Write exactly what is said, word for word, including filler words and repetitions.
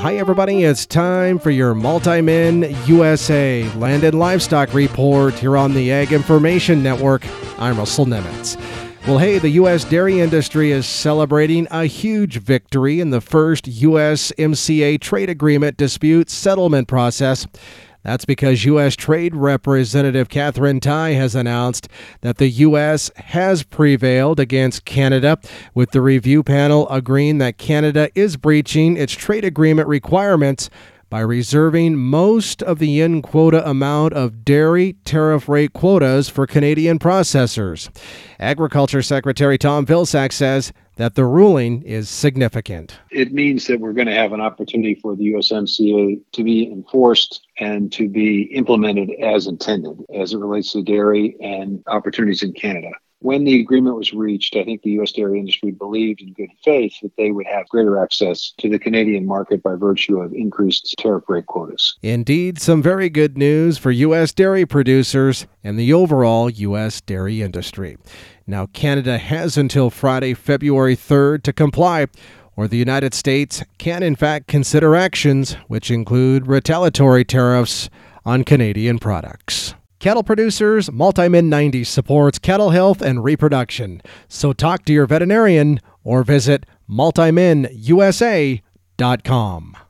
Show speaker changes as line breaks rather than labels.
Hi, everybody. It's time for your Multi-Min U S A Land and Livestock Report here on the Ag Information Network. I'm Russell Nemitz. Well, hey, the U S dairy industry is celebrating a huge victory in the first U S M C A trade agreement dispute settlement process. That's because U S Trade Representative Katherine Tai has announced that the U S has prevailed against Canada, with the review panel agreeing that Canada is breaching its trade agreement requirements by reserving most of the in quota amount of dairy tariff rate quotas for Canadian processors. Agriculture Secretary Tom Vilsack says that the ruling is significant.
It means that we're going to have an opportunity for the U S M C A to be enforced and to be implemented as intended as it relates to dairy and opportunities in Canada. When the agreement was reached, I think the U S dairy industry believed in good faith that they would have greater access to the Canadian market by virtue of increased tariff rate quotas.
Indeed, some very good news for U S dairy producers and the overall U S dairy industry. Now, Canada has until Friday, February third to comply, or the United States can in fact consider actions which include retaliatory tariffs on Canadian products. Cattle producers, Multi-Min ninety supports cattle health and reproduction. So talk to your veterinarian or visit multi min u s a dot com.